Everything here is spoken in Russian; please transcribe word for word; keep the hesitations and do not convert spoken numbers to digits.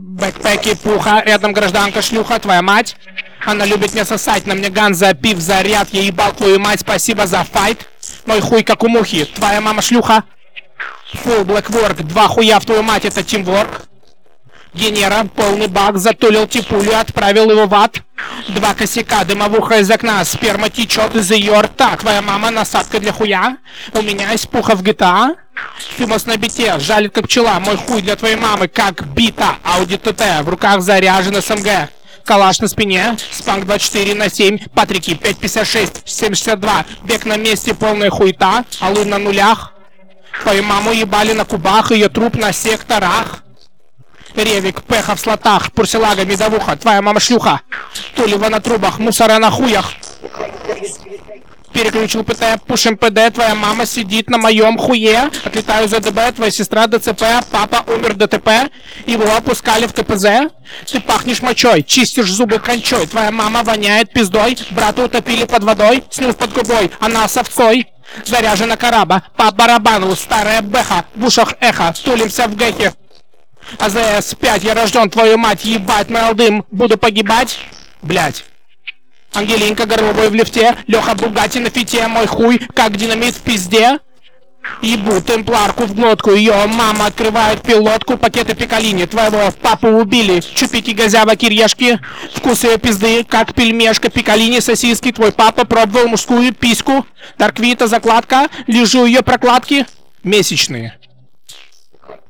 Бэкпеки, пуха, рядом гражданка шлюха, твоя мать. Она любит меня сосать, на мне ганза, пив, заряд. Я ебал твою мать, спасибо за файт. Мой хуй как у мухи, твоя мама шлюха. Фу, блэкворк, два хуя в твою мать, это тимворк. Генера, полный баг, затулил типулю, отправил его в ад. Два косяка, дымовуха из окна, сперма течет из ее рта. Твоя мама насадка для хуя. У меня есть пуха в джи ти эй. Фимос на бите, жалит как пчела. Мой хуй для твоей мамы как бита. Ауди ТТ, в руках заряжен СМГ. Калаш на спине, спанк двадцать четыре на семь, патрики пять пятьдесят шесть, семь шестьдесят два. Бег на месте, полная хуета, алын на нулях. Твою маму ебали на кубах, ее труп на секторах. Ревик, пеха в слотах, пурсилага, медовуха, твоя мама шлюха. Тулева на трубах, мусора на хуях. Переключил ПТ, пушим ПД, твоя мама сидит на моем хуе. Отлетаю за ДБ, твоя сестра ДЦП, папа умер ДТП. Его опускали в КПЗ. Ты пахнешь мочой, чистишь зубы кончой. Твоя мама воняет пиздой, брата утопили под водой. Снюс под губой, она с овцой. Заряжена караба, по барабану, старая бэха. В ушах эхо, тулимся в гэке. АЗС пять, я рожден, твою мать, ебать, молодым, буду погибать, блять. Ангелинка горловой в лифте, Леха Бугатти на фите, мой хуй, как динамит в пизде. Ебу темпларку в глотку, ее мама открывает пилотку, пакеты пикалини, твоего папу убили, чупики газява кирьешки, вкус ее пизды, как пельмешка, пикалини, сосиски, твой папа пробовал мужскую письку, Дарквита закладка, лежу ее прокладки, месячные.